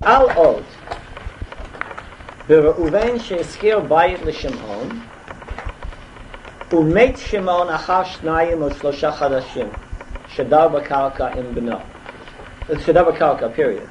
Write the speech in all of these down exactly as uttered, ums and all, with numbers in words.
Al od. Bereuven she'eskir bayit l'Shimon. Umet Shimon achar shnayim or shlosha chadashim. Shadar b'karka im b'no. Shadar b'karka, period.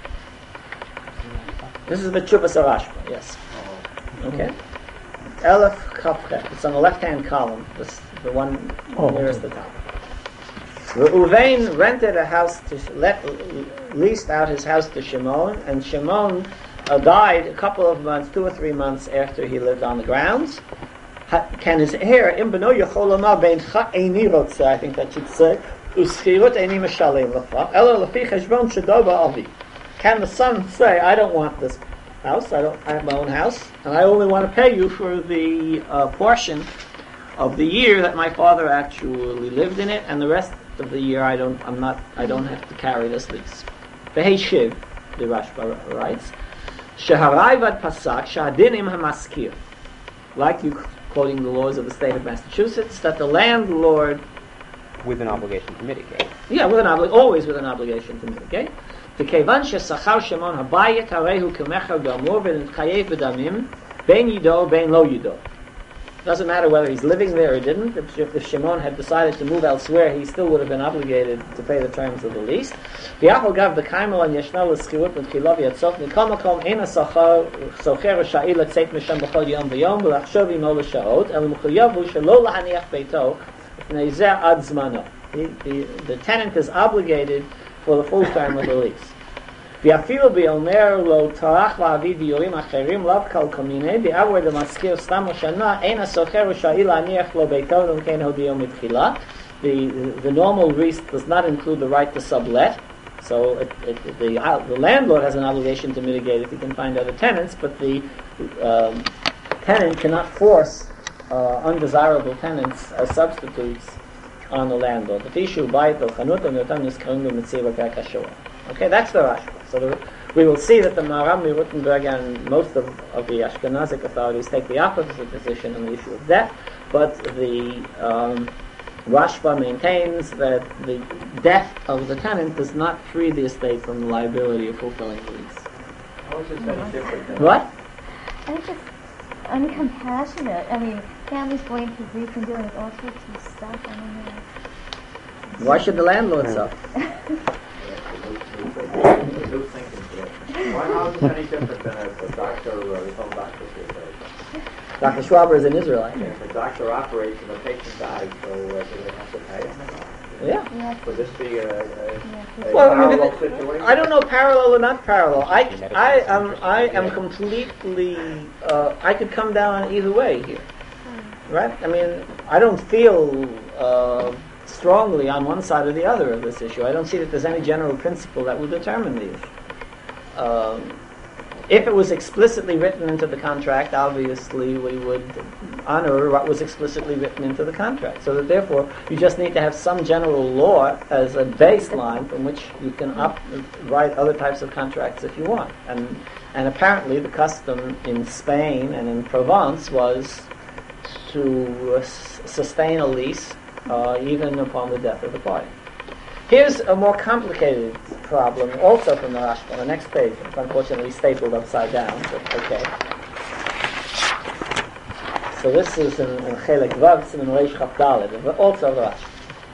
This is the Tshuvas Rashba, yes. Okay. Elef Kafchet. It's on the left-hand column, this, the one oh, nearest okay. the top. Reuven rented a house to let leased out his house to Shimon, and Shimon uh, died a couple of months, two or three months after he lived on the grounds. Ha, can his heir im beno yachol lomar bein cha eini rotze, I think that should say, uschirut eini meshalem lefach elo lefi cheshbon shadar ba'avi. Can the son say, I don't want this house, I don't I have my own house, and I only want to pay you for the uh, portion of the year that my father actually lived in it, and the rest of the year I don't I'm not I don't have to carry this lease. Behei shiv, the Rashba writes, Sheharayvad pasak shahadinim hamaskir. Like you quoting the laws of the state of Massachusetts, that the landlord with an obligation to mitigate. Yeah, with an obli- always with an obligation to mitigate. וכיוון ששכר שמעון הבית הרי הוא כמכר גמור ונתחייב בדמים בין ידו בין לא ידו. Doesn't matter whether he's living there or didn't. If, if Shimon had decided to move elsewhere, he still would have been obligated to pay the terms of the lease. ויחל גב בקיימל על ישנה לשכירות מתחילה ויצוף מכל מקום אין השכר סוחר רשאי לצאת משם בכל יום ויום ולחשוב עמו לשעות, אלא מחויב הוא שלא להניח ביתו לפני זה עד זמנו. The tenant is obligated for the full term of the lease. ואפילו באומר לו טרח להביא דיורים אחרים לאו כל קמיני בעבור דמשכיר סתם השנה אין הסוחר רשאי להניח לו ביתו למכן הודיעו מתחילה. The the normal lease does not include the right to sublet, so it, it, the uh, the landlord has an obligation to mitigate if he can find other tenants, but the um, tenant cannot force uh, undesirable tenants as substitutes on the landlord. Okay, that's the Rashba. So the, we will see that the Maharam Rutenberg and most of, of the Ashkenazic authorities take the opposite position on the issue of debt, but the um, Rashba maintains that the death of the tenant does not free the estate from the liability of fulfilling the lease. How is it any different than what? I think it's uncompassionate. I mean, families going through grief and dealing with all sorts of stuff. I mean, uh, why should the landlord suffer? Why how is it any different than if a doctor or some doctor says Doctor Schwaber is an Israelite. if a doctor operates and the patient dies, so uh, do they have to pay him? Yeah. yeah. Would this be a, a, a Well, I mean, parallel it- situation? I don't know parallel or not parallel. I, I am I am completely uh, I could come down either way here, right? I mean, I don't feel uh, strongly on one side or the other of this issue. I don't see that there's any general principle that will determine the issue. Um, if it was explicitly written into the contract, obviously we would honor what was explicitly written into the contract. So that therefore, you just need to have some general law as a baseline from which you can up, write other types of contracts if you want. And and apparently the custom in Spain and in Provence was to uh, s- sustain a lease uh, even upon the death of the party. Here's a more complicated problem, also from the Rashba, on the next page. It's unfortunately stapled upside down, but okay. So this is in, in Chelek Vav, it's in Reish Chaf Daled, but also the Rashba.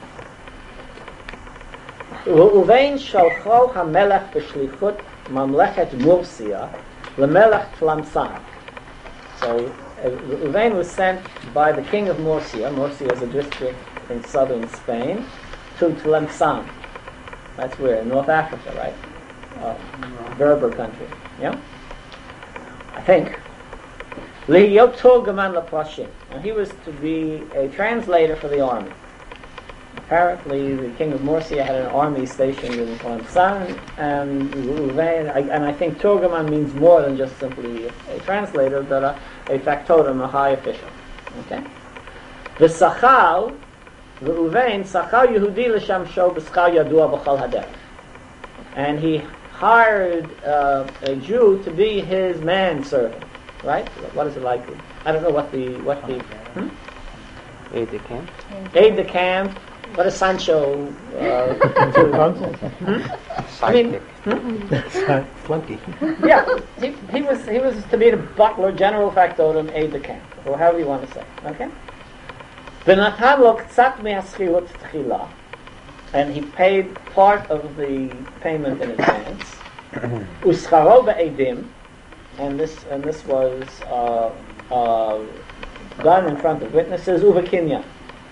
Uvein shalcho hamelech b'shlichut mamlechet Mursia lemelech Tlamsan. So Uvein was sent by the king of Murcia. Murcia is a district in southern Spain, to Tlemcen. That's where, in North Africa, right? Uh, Berber country. Yeah? I think. Lihiyot Turgaman Laprashim. And he was to be a translator for the army. Apparently, the king of Murcia had an army stationed in Tlemcen, and Ruvain, and I think Turgaman means more than just simply a, a translator, but a, a factotum, a high official. Okay? The Sachal, Reuven Sachar Yehudi l'sham sho b'schar yadua b'chol haderech, and he hired uh, a Jew to be his manservant. Right? What is it like? I don't know what the what the hmm? Aide de camp. aide de camp what is Sancho? Uh, to, I mean, Sidekick. Flunky. yeah, he, he was he was to be the butler, general factotum, aide de camp, or however you want to say. Okay. V'natan lo k'tzat me'haschilot tchila, and he paid part of the payment in advance. Uscharo be'edim, and this and this was uh, uh, done in front of witnesses. Uvekinya.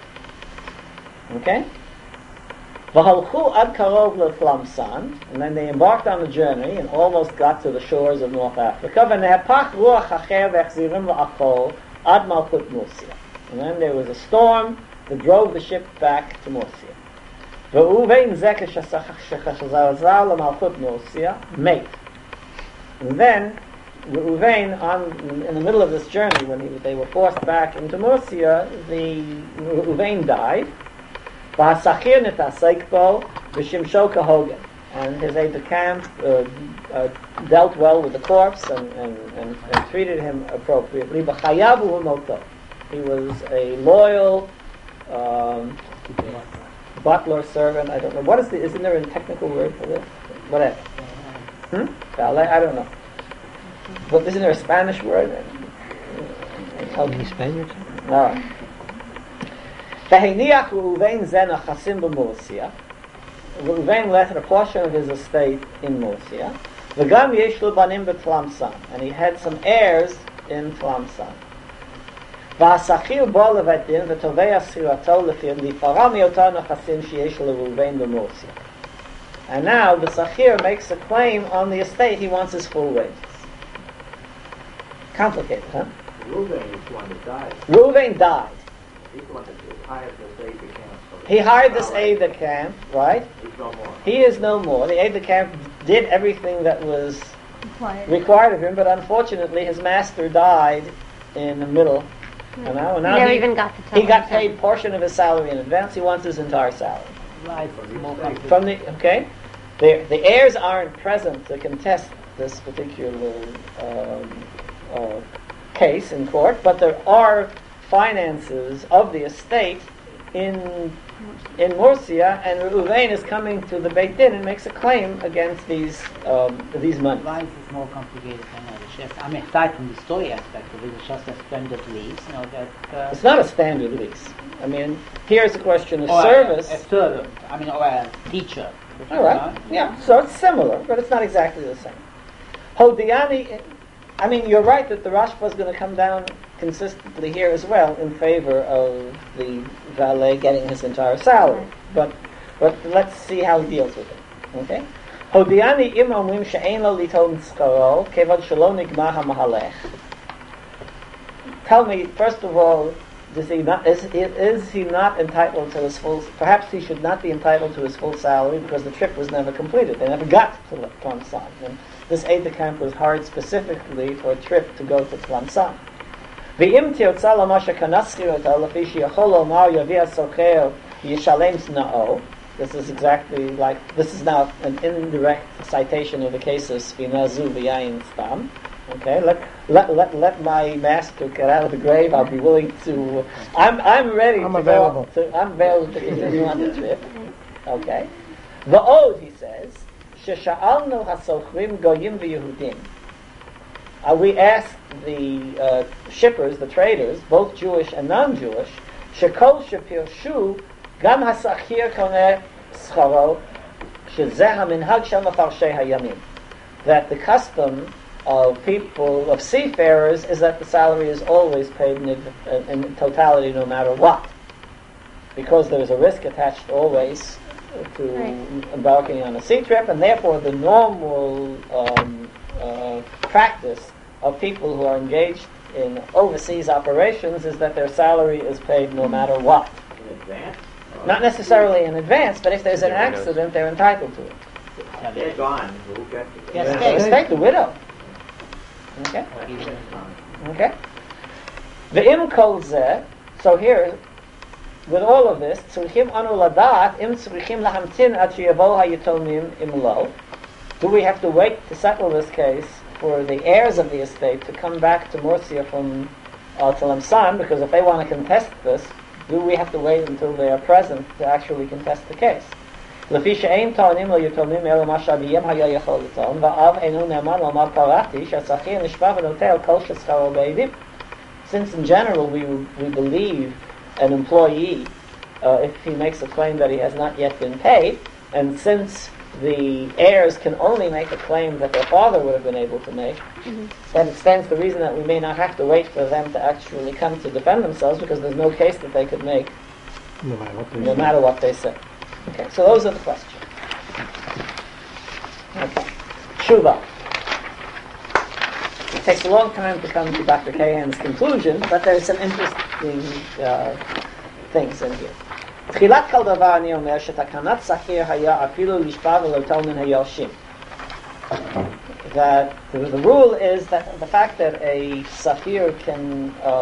Okay. V'halchu ad karov leTlamsan, and then they embarked on the journey and almost got to the shores of North Africa. V'nehapach ruach hacher v'echzirim la'achol ad malchut Murcia. And then there was a storm that drove the ship back to Murcia. V'uvein zeh shechazar l'malchut Murcia mate. And then Reuven, on in the middle of this journey, when he, they were forced back into Murcia, the Reuven died. V'hasachir nitasek bo v'shimsho kahogen, and his aide de camp uh, uh, dealt well with the corpse and, and, and, and treated him appropriately. B'chayav u'moto, he was a loyal um, butler, servant. I don't know what is the. Isn't there a technical word for this? Whatever. Hmm? Valet? I don't know. But isn't there a Spanish word? Are you Spaniards? No. V'heiniach Reuven zen achasim b'Murcia. Reuven left a portion of his estate in Murcia. V'gam yesh lo banim b'Tlamsan, and he had some heirs in Tlamsan. V'asachir bo levatin v'tovei asirato lefir lifara miyotar nachasim sheyesh lo Reuven b'Murcia. And now the Sachir makes a claim on the estate. He wants his full wages. Complicated, huh? Reuven is the one that died. Reuven died. He's the one that hired this aide de camp. He hired this aide de camp, right? He's no more. He is no more. The aide de camp did everything that was Quiet. required of him, but unfortunately his master died in the middle. You know, and now Never he, even got to tell he got him. paid portion of his salary in advance. He wants his entire salary. Right. From the okay, the the heirs aren't present to contest this particular um, uh, case in court, but there are finances of the estate in in Murcia, and Reuven is coming to the Beit Din and makes a claim against these um, these money. Why is this more complicated than others? Yes, I mean, aside from the story aspect of it, it's just a standard lease, you know, that... Uh, It's not a standard lease. I mean, here's a question of or service. A, a servant, I mean, or a teacher. All right, yeah, so it's similar, but it's not exactly the same. Hodiani, I mean, you're right that the Rashba is going to come down consistently here as well in favor of the valet getting his entire salary. But but let's see how he deals with it. Okay? Hodiani im omrim she'ein lo liton skaro kevad shelo nigmar hamahalech. Tell me, first of all, does he not, is, is he not entitled to his full, perhaps he should not be entitled to his full salary because the trip was never completed. They never got to Tlamsan. And this aide de camp was hired specifically for a trip to go to Tlamsan. V'im tirtza l'masha kanaschirota l'fi sheyachol lomar yavi hasocher yishalem t'na'o. This is exactly like, this is now an indirect citation of the case of Spinazu v'yayin stam. Okay, let, let let let my master get out of the grave. I'll be willing to. I'm I'm ready. I'm to available. Go, to, I'm available to continue on the trip. Okay. Va'od, he says, shesha'alnu hasochrim goyim v'yehudim. Uh, we asked the uh, shippers, the traders, both Jewish and non-Jewish, shekol shepirshu gam hasachir koneh scharo shezeh haminhag shel mafarshei hayamim. That the custom of people, of seafarers, is that the salary is always paid in, in totality no matter what. Because there is a risk attached always to Right. embarking on a sea trip, and therefore the normal um, uh, practice of people who are engaged in overseas operations is that their salary is paid no matter what. In advance? Not necessarily in advance, but if there's an accident, they're entitled to it. They're gone. Who gets it? Yes, The they- estate, the widow. Okay? Okay? The im kol zeh, so here, with all of this, tzrichim anu ladat, im tzrichim lahamtin ad sheyavo hayitomim im lo. Do we have to wait to settle this case for the heirs of the estate to come back to Murcia from uh, Tlamsan? Because if they want to contest this, do we have to wait until they are present to actually contest the case? לפי שאין טוענים לא יתומים אלא מה שאביהם היה יכול לטעון, ואב אינו נאמן לומר קראתי שהשכיר נשבע ונוטל כל ששכרו בעדים. Since in general we, we believe an employee uh, if he makes a claim that he has not yet been paid, and since the heirs can only make a claim that their father would have been able to make, mm-hmm. then it stands to reason that we may not have to wait for them to actually come to defend themselves, because there's no case that they could make No matter what they no say. matter what they say. Okay, so those are the questions. Okay. Tshuva. It takes a long time to come to Doctor Kahan's conclusion, but there's some interesting uh, things in here. תחילת כל דבר אני אומר שתקנת שכיר היה אפילו לשפע ולא תלמן היורשים. That the, the rule is that the fact that a safir can uh,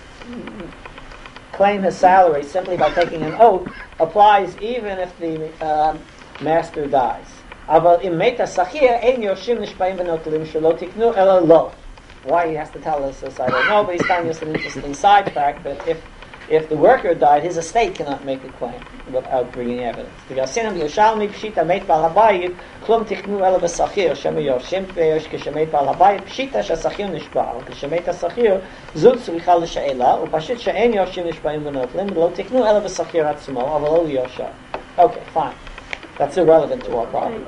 claim his salary simply by taking an oath applies even if the uh, master dies. אבל אם מת השכיר אין יורשים נשבעים ונוטלים שלא תקנו אלא לא. Why he has to tell us this I don't know, but he's telling us an interesting side fact that if if the worker died, his estate cannot make a claim without bringing evidence. בגלל בירושלמי פשיטה מת בעל הבית, כלום תקנו אלא בשכיר, שמא יורשים ויש כשמת בעל הבית, פשיטה שהשכיר נשבע, כשמת השכיר, זו צריכה לשאלה, ופשוט שאין יורשים נשבעים ונוטלים, לא תקנו אלא בשכיר עצמו, אבל לא ליורשה. Okay, fine. That's irrelevant to our problem.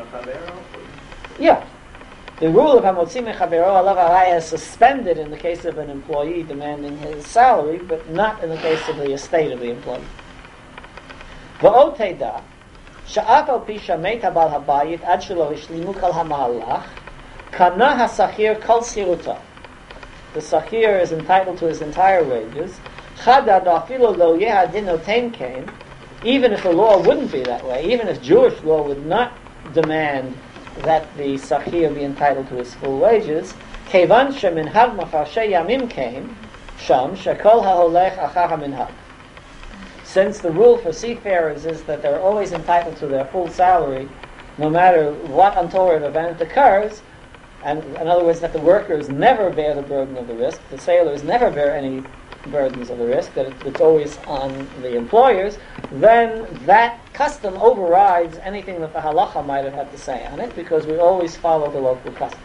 Yeah. The rule of Hamotzi Mechavero Alav Haraya is suspended in the case of an employee demanding his salary, but not in the case of the estate of the employee. V'od teda, she'af al pi shamet habal habayit ad shelo hishlimu kol hamahalach, kana hasachir kol siruta. The sachir is entitled to his entire wages. Chadad afilu lo yeh adin noten kain, even if the law wouldn't be that way, even if Jewish law would not demand that the sachir be entitled to his full wages, kevan sheminhag mafarshei yamim came, sham shekol haholech achar haminhag. Since the rule for seafarers is that they're always entitled to their full salary, no matter what untoward event occurs, and in other words, that the workers never bear the burden of the risk, the sailors never bear any burdens of the risk, that it's always on the employers, then that custom overrides anything that the halacha might have had to say on it, because we always follow the local custom.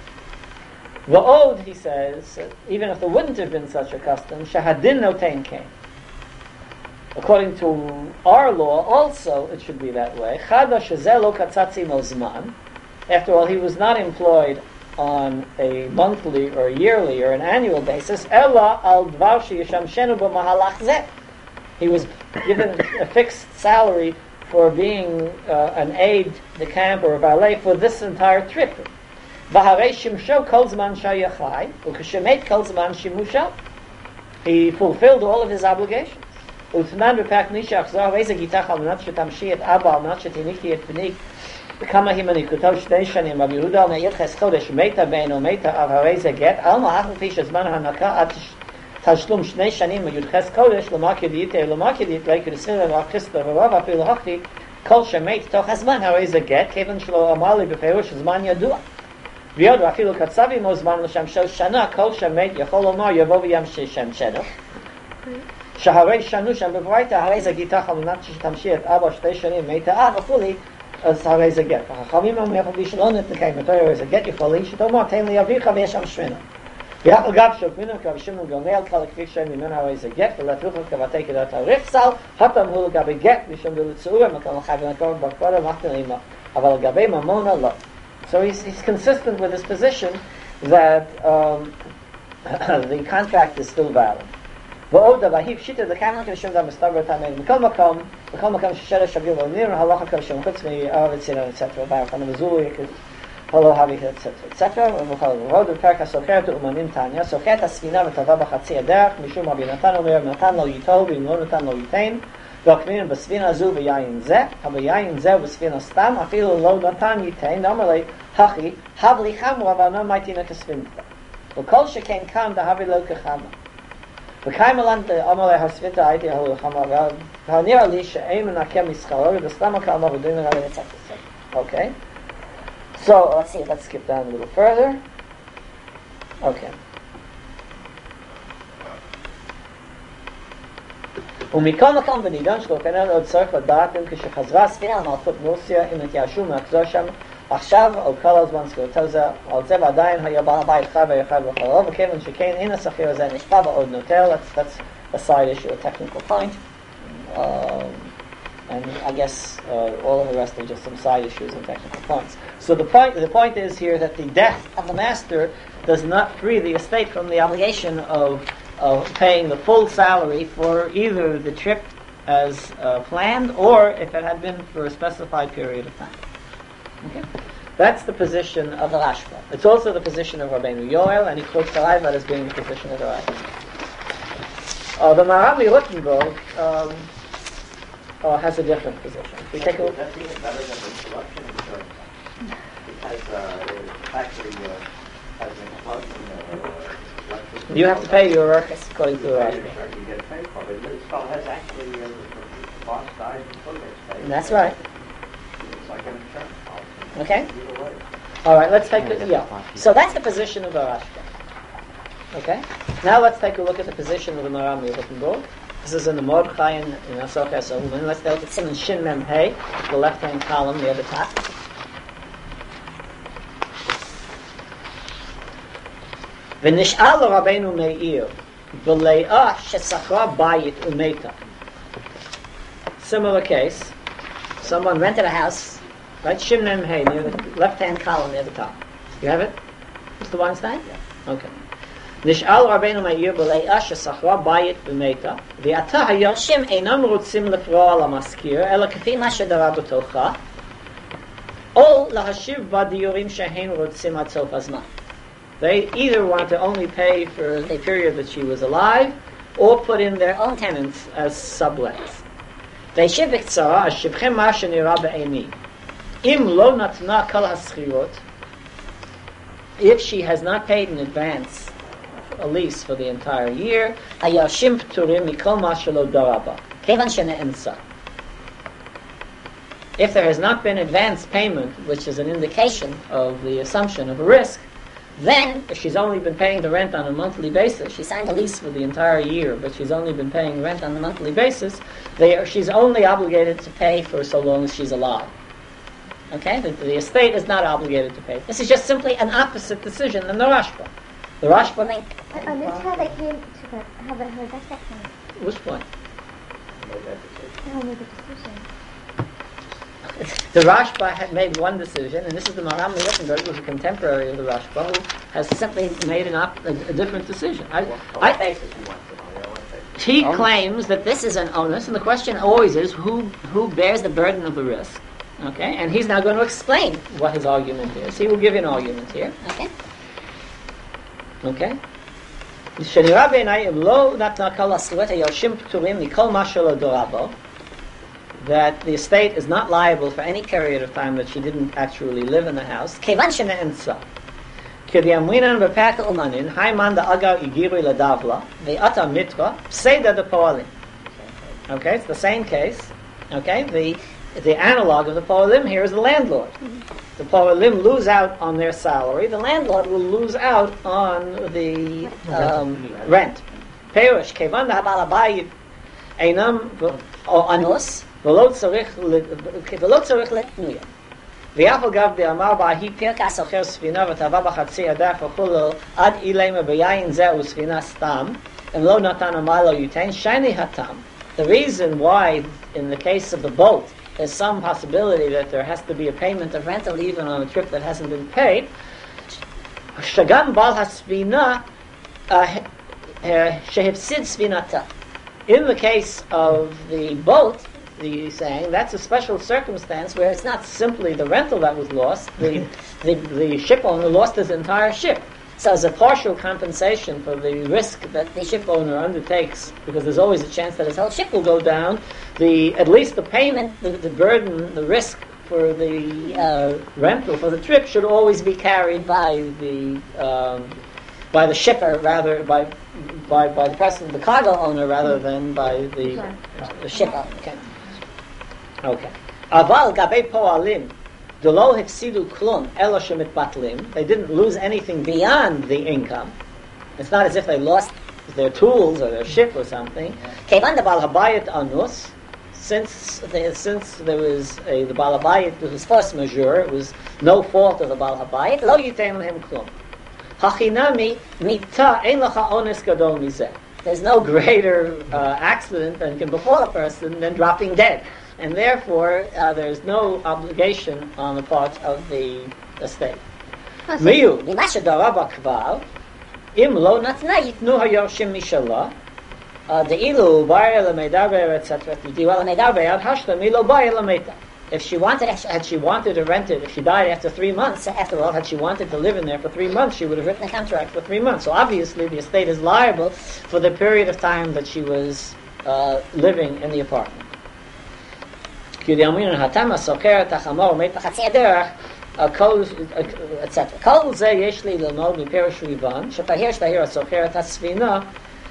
V'od, he says, even if there wouldn't have been such a custom, shahadin noten came. According to our law, also it should be that way. Chada shezeh lo katzatzi mo zman. After all, he was not employed on a monthly or yearly or an annual basis. Ella al dvar sheyishamshenu b'mahalach zeh. He was given a fixed salary for being uh, an aide de camp or a valet for this entire trip. V'harei shimsho kol zman shayachai u'k'shemet kol zman shimusha. He fulfilled all of his obligations. U'tnan b'pak nishach zah v'ezeh gitach al manat shetamshi et abba al manat shetiniki et b'nik כמה הימני כותב שני שנים, אבל יהודה על נעיר חס חודש מתה בין ומתה על הרי זה גט, על מה אף לפי שזמן ההנקה עד תשלום שני שנים מיוד חס חודש, למה כדית, למה כדית, לא כדסיר לרב חסטר ורב אפילו הכתי, כל שמת תוך הזמן הרי זה גט, כיוון שלא אמר לי בפירוש זמן ידוע. ויוד ואפילו קצב עמו זמן לשם של שנה, כל שמת יכול לומר יבוא וימשיך שם שנה. שהרי שנו שם בברייתא, הרי זה גיתך על מנת שתמשי את אבא שתי שנים מתה אב, אפולי, אז הרי זה גט. החכמים אומרים לי שלא נתנקיים, מתי הרי זה גט יכול לי, שתאמר, תן לי אביך וישם שמנה. ויחל גב שוקמינו כבשינו גמל, כל הכפי שם ממנו הרי זה גט, ולהפוך כבתי כדת הרפסל, התם הוא לגבי גט, משום בלצעור, מקום החי ונקור בקודם, מחתן אימה. אבל לגבי ממונה לא. So he's, he's consistent with his position that um, the contract is still valid. ועוד דבר, היא פשיטה דקיימן כשם דם מסתבר תאמן בכל מקום, בכל מקום ששרע שווים ולניר, הלכה כשם חוץ מארץ צירן, אצטרה, בערכנו מזורי, הלא הבי, אצטרה, ובכל ועוד בפרק הסוחרת ואומנים תניה, סוחרת הספינה וטבע בחצי הדרך, משום רבי נתן אומר, נתן לו ייטול, ואם לא נתן לו ייתן, והקמינים בספינה זו ויין זה, אבל יין זה בספינה סתם, אפילו לא נתן ייתן, אמר לי, הכי, הב לי חמרה, ואנו מייתינה כספינתה. וכל שכן כאן, דהבי לא כחמה. וקיים אלן אמר להספיתה הייתי הלוחמה, והנראה לי שאין מנקה משכרו, ובסתם הקלמה ודוי נראה לי לצאת לצאת. Okay? So, let's see, let's skip down a little further. Okay. ומכל מקום בנידון שלו, כנראה עוד צריך לדעת אם כשחזרה הספינה למלכות מוסיה, אם התייאשו מהחזור שם, עכשיו, על כל הזמן זכותו זה, על זה ועדיין היה בעל הבית חי ויחד וחלו, וכיוון שכן אין השכיר הזה נשפע ועוד נוטל, that's, that's a side issue, a technical point. Um, and I guess uh, all of the rest are just some side issues and technical points. So the point, the point is here that the death of the master does not free the estate from the obligation of, of paying the full salary for either the trip as uh, planned or if it had been for a specified period of time. Okay? That's the position of the Rashba. It's also the position of Rabbeinu Yoel, and he quotes the Raivad as being the position of the Rashba. Uh, the Maharam Rothenburg um, uh, has a different position. We take a look. That's even better than the interruption insurance. Because uh, it actually uh, has an explosion uh, You have to pay your workers according to the Rashba. You get paid for it. This fellow has actually, uh, the boss dies and still gets paid. That's right. It's like an insurance policy. Okay? Either way. All right, let's take a yeah. So that's the position of the Rashba. Okay? Now let's take a look at the position of the Maharam Rothenburg. This is in the Mordechai in Asok Esahuman. Let's look at Simon Shin Mem Hey, the left-hand column near the top. ונשאל לרבנו מאיר, ולאה ששכרה בית ומתה. Similar case. Someone rented a house, right? Shin Mem Hey, near the left-hand column near the top. You have it? Mister Weinstein? Yeah. Okay. נשאל רבנו מאיר ולאה ששכרה בית ומתה, ועתה היורשים אינם רוצים לפרוע למשכיר, אלא כפי מה שדרה בתוכה, או להשיב בדיורים שהן רוצים עד סוף הזמן. They either want to only pay for the period that she was alive, or put in their own tenants as sublets. וישיב בקצרה, אשיבכם מה שנראה בעיני. אם לא נתנה כל השכירות, if she has not paid in advance a lease for the entire year, היורשים פטורים מכל מה שלא דרה בה, כיוון שנאנסה. If there has not been advance payment, which is an indication of the assumption of a risk, then, if she's only been paying the rent on a monthly basis, she signed a lease for the entire year, but she's only been paying rent on a monthly basis, they are, she's only obligated to pay for so long as she's alive. Okay? The, the estate is not obligated to pay. This is just simply an opposite decision than the Rashba. The Rashba make... I, I missed how they came to that, how they heard that section. Which point? How they made the decision. The Rashba had made one decision, and this is the Maharam Rothenburg, who's a contemporary of the Rashba, who has simply made an op- a, a different decision. I, I, he claims that this is an onus, and the question always is who who bears the burden of the risk. Okay, and he's now going to explain what his argument is. He will give you an argument here. Okay. Okay. שנראה בעיניי אם לא נתנה כל הזכויות היורשים פטורים מכל מה שלא דורה בו, that the estate is not liable for any period of time that she didn't actually live in the house, כיוון שנאנסה. כדאמרינן בפרק אומנין, היימן דאגר איגירי לדבלה, ועתה מיתרה, פסדה דפועלים. Okay, it's the same case. Okay, the the analog of the Poalim here is the landlord. The Poalim lose out on their salary. The landlord will lose out on the um, rent. Perish kevan habal habayit einam o anos v'lo tzarich v'lo tzarich letnuya. V'yafal gav de'amar ba'hi pirkas acher sfina v'tava b'chatzi adaf v'chulo ad ilema b'yayin zeh u'sfina stam and lo natan amalo yutain shani hatam. The reason why, in the case of the boat, there's some possibility that there has to be a payment of rental even on a trip that hasn't been paid. Shagam bal hasvina shehifsid svinata. In the case of the boat, the saying that's a special circumstance where it's not simply the rental that was lost. The the, the ship owner lost his entire ship. So as a partial compensation for the risk that the ship owner undertakes, because there's always a chance that his whole ship will go down, the at least the payment, the, the burden, the risk for the uh, rental for the trip should always be carried by the um, by the shipper rather by by by the person, the cargo owner rather than by the, the ship owner. Okay. Okay. Aval gabei poalim. They didn't lose anything beyond the income. It's not as if they lost their tools or their ship or something. Kevan the Baal Habayit Anus, since the, since there was a, the Baal Habayit was force majeure, it was no fault of the Baal Habayit. Lo yitain lehem klum. Hachinami mita ein lacha ones gadol mizeh. There's no greater uh, accident that can befall a person than dropping dead, and therefore uh, there's no obligation on the part of the estate. Miu mimasha daraba kvar im lo natna yitnu hayorshim mishalah. The ilu bayel medaber et cetera. The well medaber ad hashlam ilu bayel meta. If she wanted, had she wanted to rent it, if she died after three months, after all, had she wanted to live in there for three months, she would have written a contract for three months. So obviously, the estate is liable for the period of time that she was uh, living in the apartment. et cetera. Kol ze yesh li lelmod miperish rivan, shepahir shtahir asokeret hasvina,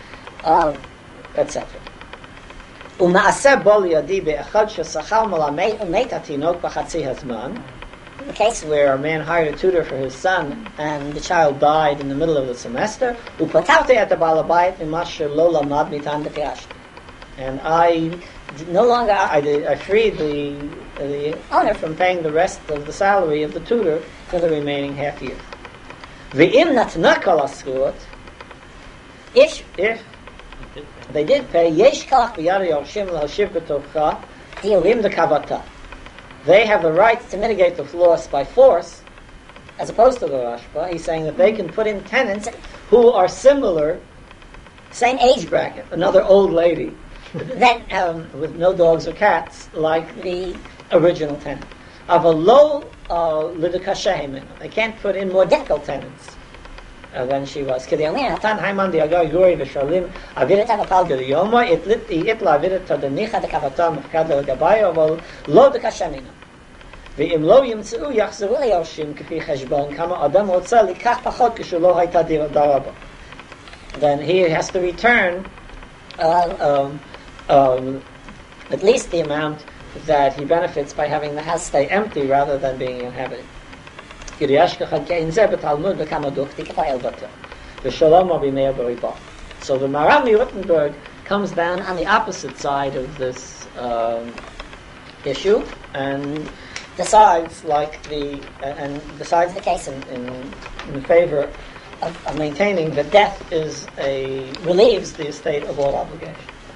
et cetera. Uma'aseh bol yadi be'echad shesachal malamei umet hatinok b'chatzi hazman. The case where a man hired a tutor for his son and the child died in the middle of the semester, upatavte at the balabayit mimasher lo lamad mitan de'piashti. And I no longer, I, did, I freed the, the owner from paying the rest of the salary of the tutor for the remaining half year. V'im natna kol askuot, if, if they did pay, yesh kach b'yad yorshim l'hashiv b'tovcha, di'urim dekavata. They have the right to mitigate the loss by force, as opposed to the Rashba. He's saying that they can put in tenants who are similar, same age bracket, another old lady, then um, with no dogs or cats, like the original tenant. Of a low lidukashehimin, they can't put in more difficult tenants uh, than she was. Hatan haiman di agar yuri v'shalim aviret avapal g'yoma itla aviret tadanicha dekavata mufkad l'gabayo vol lo dekashemina. V'im lo yimtzeu yachzeru le'yoshim k'pi cheshbon kama adam rotza likach pachot k'shu lo hayta daraba. Then he has to return uh, um, um, at least the amount that he benefits by having the house stay empty rather than being inhabited. So the Maharal MiRottenberg comes down on the opposite side of this um, issue and decides like the uh, and decides the case in, in, in favor of, of maintaining that death is a relieves the estate of all obligation.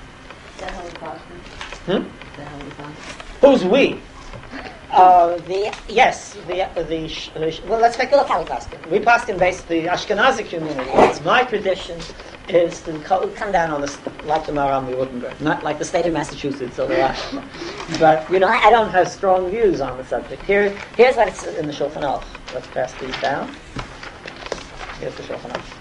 Hmm? Who's we? Uh, the yes, the the, the well. Let's take a look how we paskin. We paskin based the Ashkenazi community. It's my tradition is to co- come down on this like the Maharal MiRottenberg, not like the state of Massachusetts or the Rashba. But you know, I don't have strong views on the subject. Here, here's what it's in the Shulchan Aruch. Let's pass these down. Here's the Shulchan Aruch.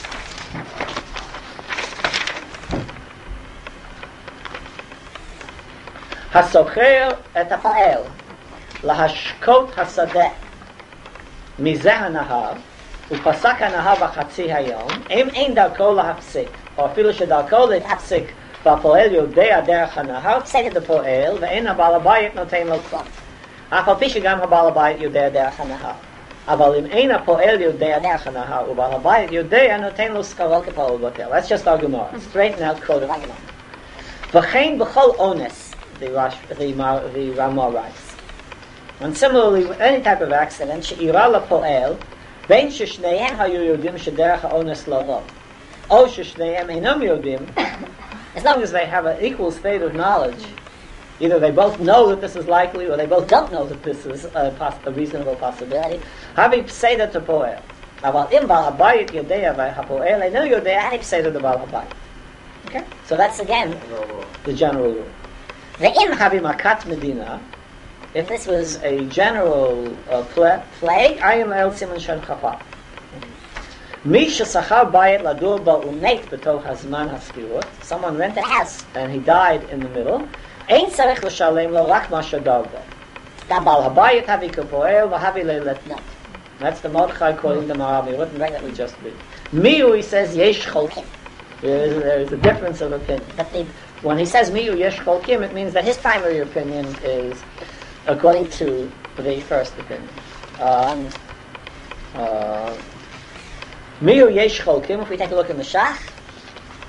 Hasocher et ha'pa'el lahashkot hasadeh mizeh ha'nahar upasak ha'nahar b'chatzi hayom em ein darko lahapsik or afilu shedarko lahapsik v'ha'po'el yodea derech ha'nahar kseket ha'po'el ve'en ha'bal habayit noten lo klum אף על פי שגם הבעל הבית יודע דרך הנהר. אבל אם אין הפועל יודע דרך הנהר ובעל הבית יודע נותן לו שכרו כפועל בטל. That's just our Gemara. Straighten out quote of Gemara. וכן בכל אונס, the, Rash, the, the Ramah writes. And similarly, with any type of accident, שאירה לפועל, בין ששניהם היו יודעים שדרך האונס לא לו, או ששניהם אינם יודעים, as long as they have an equal state of knowledge, either they both know that this is likely, or they both don't know that this is a, poss- a reasonable possibility. Having pseida to poel. Aval im bal habayit yodea v'hapoel, I know yodea, having pseida to bal habayit. Okay? So that's again the general rule. Ve'im havi makat medina, if this was a general uh, pla- plague, I am el siman shen chafar. Mi shesachar bayit ladur ba'umet b'toch hazman haskirut. Someone rented a house, and he died in the middle. Ein tzarech l'shalem lo rak ma shadar bo. Da bal habayit havi kapoel v'havi le'letnot. That's the Mordechai quoting the Maharal MiRottenberg that we just read. Miu, he says, yesh cholkim. There is, there is a difference of opinion. But the, when he says miu yesh cholkim, it means that his primary opinion is according to the first opinion. Um, uh, miu yesh cholkim, if we take a look in the Shach,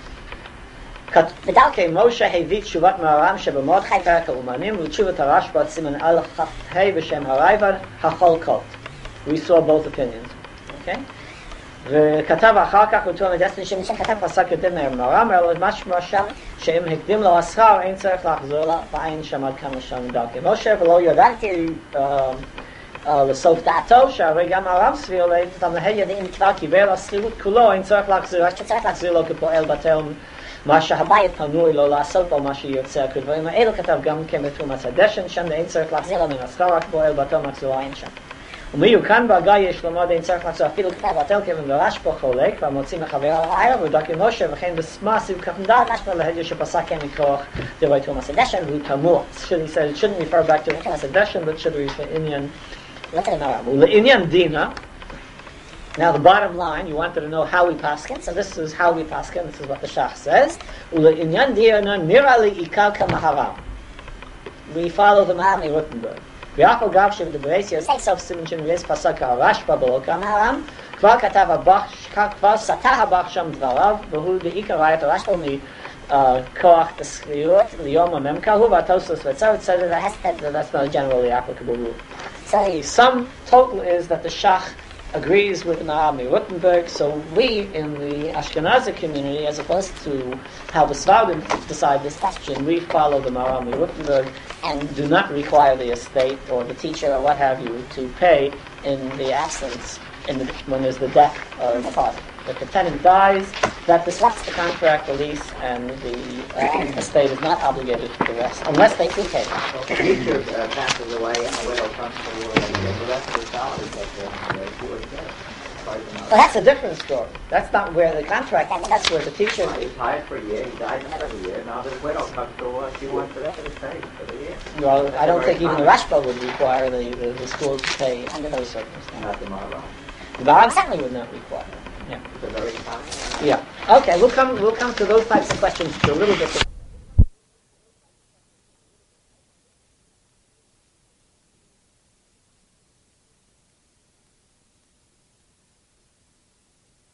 בדרכי משה הביא תשובת מהר"ם שבמרדכי פרק האומנים ותשובת הרשב"א סימן א' כ"ה בשם הרייב"ד החולקות. We saw both opinions. Okay? וכתב אחר כך בתור מדסטין שמשם כתב פסק יותר מהר"ם, אלא משמע שם שאם הקדים לו השכר אין צריך לחזור לה בעין שעמד כאן לשם דרכי משה, ולא ידעתי לסוף דעתו שהרי גם הר"ם סביר לתלמידי ידעים כבר קיבל השכירות כולו, אין צריך להחזיר, רק שצריך להחזיר לו כפועל בטל מה שהבית פנוי לו לעשות או מה שיוצא. כדברים האלו כתב גם כן בתרומת הדשן, שם אין צריך להחזיר לו מן השכר, רק פועל בטל מחזירו אין שם. ומיוחן בהגה יש לומר אין צריך לחזור אפילו כתב בטל כיוון ברשב"א חולק והמוציא מחבר על הערב ודרכי משה וכן בסמה סיב כפנדה משמע להדיע שפסק כן מכוח דברי תרומת הדשן והוא תמוה. He said it shouldn't refer back to תרומת הדשן but should refer לעניין ולעניין דינה. Now the bottom line, you wanted to know how we paskin, so this is how we paskin, this is what the Shach says. ולעניין דינה נראה לי עיקר כמהר"ם. We follow the Maharam מרוטנברג. ואף על גב שבדברי יוסף סוף סימן שמבייס פסק הרשב"א בלא כמהר"ם, כבר כתב הבח, כבר סטה הבח שם דבריו, והוא בעיקר ראה את הרשב"א מכוח הסחירות ליום הממקל, הוא והתוספות והצר וצדד והסתד, that's not a generally applicable rule. So the sum total is that the Shach agrees with Maharam Rothenberg, so we in the Ashkenazi community, as opposed to how the Svardim decide this question, we follow the Maharam Rothenberg and do not require the estate or the teacher or what have you to pay in the absence, in the, when there's the death of the father. If the tenant dies, that disrupts the contract release and the uh, estate is not obligated to the rest, unless they prepay. Well, the teacher uh, passes away and the widow comes to the world and gets the rest of the salary that the poor is dead. Well, that's a different story. That's not where the contract, that's where the teacher... He's hired for a year, he died for a year, now the widow comes to us, she wants the rest of the estate for the year. Well, I don't think even the Rashba would require the, the, the school to pay under those circumstances. Not the Maharam. The Maharam certainly would not require it. Yeah. It's a very common. Yeah. Okay, we'll come we'll come to those types of questions a little bit.